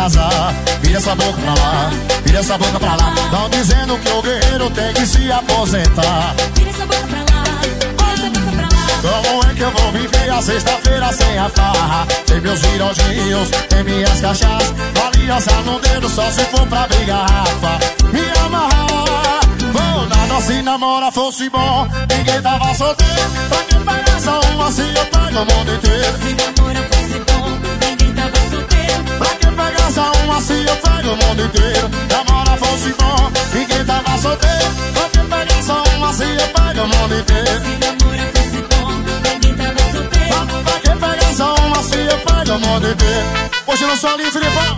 casar. Vira essa boca pra lá, vira essa boca pra lá. Tão dizendo que o guerreiro tem que se aposentar. Vira essa boca pra lá, vira essa boca pra lá. Como é que eu vou viver a sexta-feira sem a farra? Sem meus girodinhos, sem minhas cachaças, aliança no dedo só se for pra abrir garrafa. Me amarrar, vou nada se namora fosse bom. Ninguém tava solteiro, pra que pegar só uma se eu pego o mundo inteiro. Se namora fosse bom, ninguém tava solteiro. Pra que pegar só uma se eu pego o mundo inteiro. Namora fosse bom, ninguém tava solteiro. Pra que pegar só uma se eu pego o mundo inteiro. Se namora fosse bom, ninguém tava solteiro. Pra que pegar só uma se eu pego o mundo inteiro. Hoje eu não sou ali, Filipão.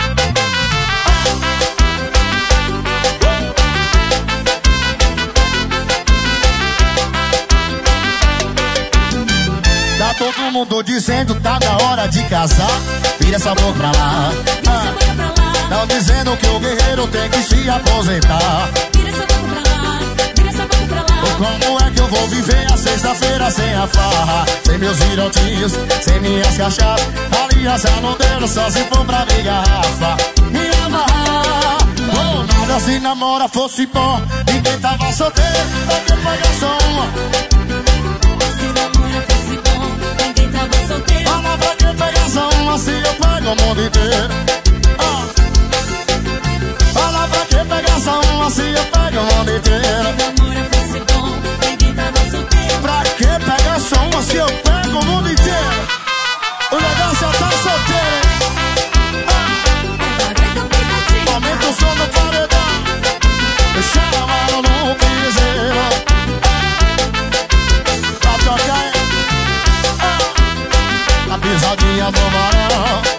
Tá todo mundo dizendo tá na hora de casar. Vira essa boca pra lá, Vira essa boca pra lá. tão dizendo que o guerreiro tem que se aposentar. Vira essa boca pra lá, vira essa boca pra lá. Como é que eu vou viver a sexta-feira sem a farra? Sem meus girotinhos, sem minhas cachaças, aliança no dedo só se for pra abrir garrafa. Me amarrar, ou nada se namora fosse bom. Ninguém tava solteiro, pra que pagar só uma? Se namora fosse bom, ninguém tava solteiro. Fala pra que pegar só uma se eu pego o mundo inteiro. Fala pra que pegar só uma se eu pego o mundo inteiro. Se namora fosse bom, ninguém tava solteiro. Pra que pegar só uma se eu pego o mundo inteiro? O negócio é tá solteiro, hein? Aumenta o som do paredão, chama no piseiro. Pra tocar, a pisadinha do varão.